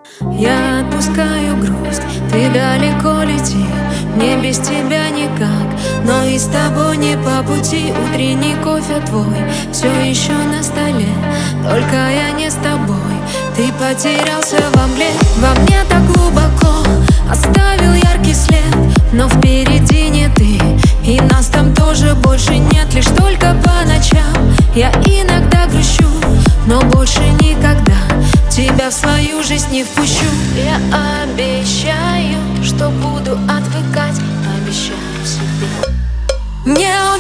Я отпускаю грусть, ты далеко лети. Мне без тебя никак, но и с тобой не по пути. Утренний кофе твой все еще на столе, только я не с тобой. Ты потерялся во мгле, во мне так глубоко, оставил яркий след, но впереди не ты, и нас там тоже больше нет. Лишь только по ночам я иногда грущу, но больше никогда тебя в свою жизнь не впущу. Я обещаю, что буду отвыкать, обещаю себе. Мне